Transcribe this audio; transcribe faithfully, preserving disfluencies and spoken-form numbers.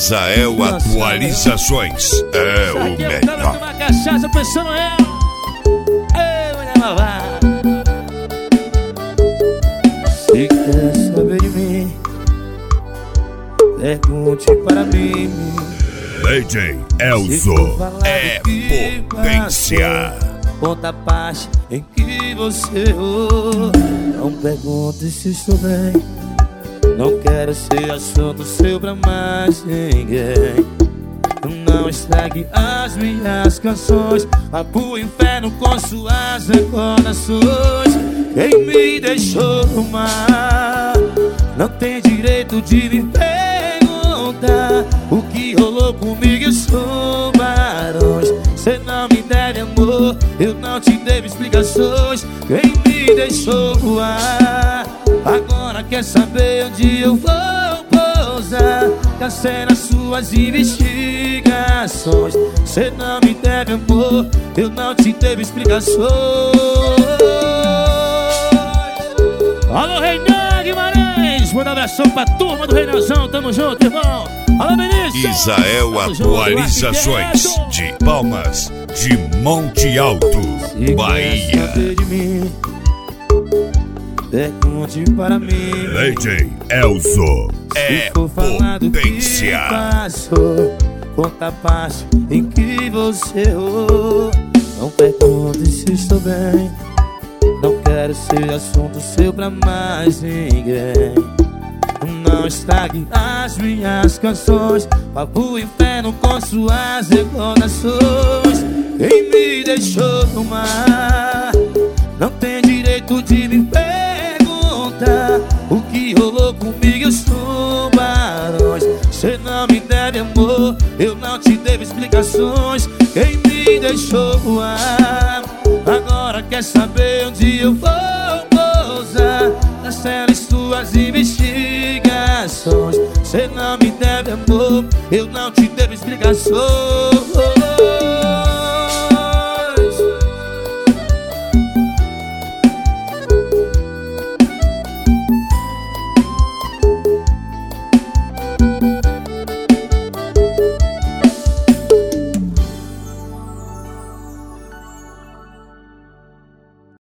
Israel Atualizações é o melhor. Uma cachaça pensando eu. Ei, mulher malvada. Se quer saber de mim, pergunte para mim. D J Elzo é potência. Conta a parte em que você errou. Não pergunte se estou bem. Não quero ser assunto seu pra mais ninguém. Não estrague as minhas canções. Vá pro inferno com suas recordações. Quem me deixou no mar não tem direito de me perguntar o que rolou comigo e os tubarões. Cê não me deve amor, eu não te devo explicações. Quem me deixou voar agora quer saber onde eu vou pousar. Cancela nas suas investigações. Cê não me deve amor, eu não te devo explicações. Alô, Reinan Guimarães, manda um abração pra turma do Reinazão, tamo junto, irmão. Alô, Benício. Israel Atualizações de Palmas de Monte Alto, Bahia. Pergunte para mim. D J Elzo é potência. Conta a parte em que você errou. Não pergunte se estou bem. Não quero ser assunto seu pra mais ninguém. Não estrague as minhas canções. Vá pro inferno com suas recordações. Quem me deixou no mar não tem direito de me perguntar o que rolou comigo e os tubarões. Cê não me deve amor, eu não te devo explicações. Quem me deixou voar agora quer saber onde eu vou pousar. Cancela suas investigações. Cê não me deve amor, eu não te devo explicações.